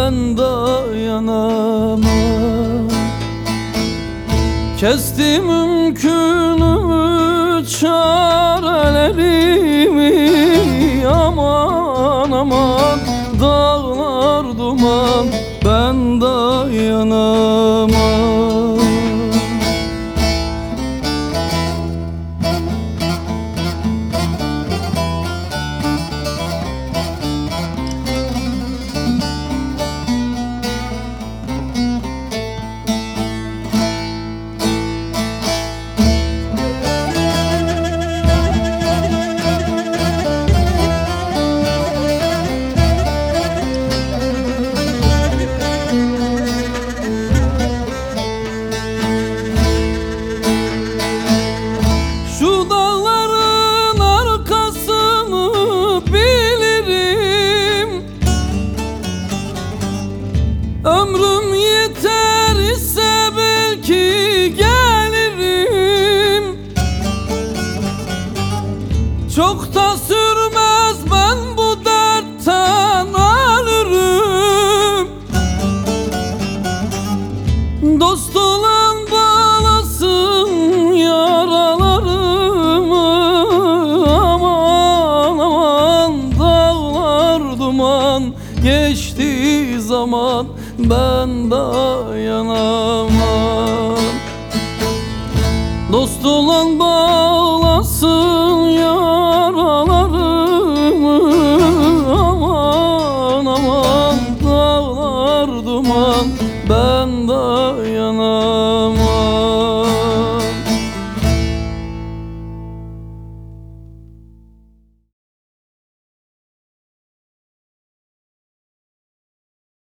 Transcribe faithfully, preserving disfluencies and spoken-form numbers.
ben dayanamam. Kestim mümkünümü çarelerimi, aman aman dağlar duman, ben dayanamam. Ömrüm yeter ise belki gelirim. Çok da sürmez, ben bu dertten ölürüm. Dost olan bağlasın yaralarımı, aman aman dağlar duman, geçtiği zaman ben dayanamam. Dost olan